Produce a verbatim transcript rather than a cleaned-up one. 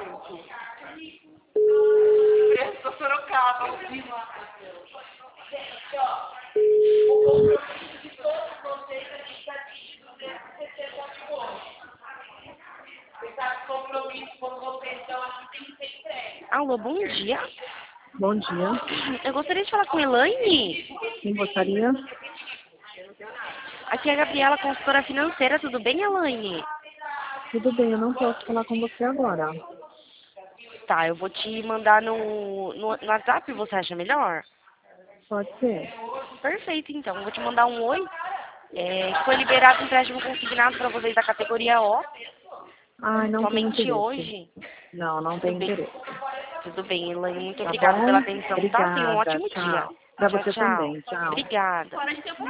Preço da Sorocaba. O compromisso de todos vocês aqui está de duzentos e sessenta mil hoje. Esse compromisso com vocês estão aqui tem que ser entregue. Alô, bom dia. Bom dia. Eu gostaria de falar com a Elaine. Quem gostaria? Aqui é a Gabriela, consultora financeira. Tudo bem, Elaine? Tudo bem, eu não posso falar com você agora. Tá, eu vou te mandar no, no, no WhatsApp, você acha melhor? Pode ser. Perfeito, então. Eu vou te mandar um oi. É, foi liberado um empréstimo consignado para vocês da categoria O. Ai, não tem Somente interesse. hoje. Não, não Tudo tem bem. interesse. Tudo bem, Elaine. Muito Tá obrigada bom? pela atenção, tá? Tenha um Obrigada, ótimo tchau. dia. Pra Tchau, você tchau. também, tchau. Obrigada.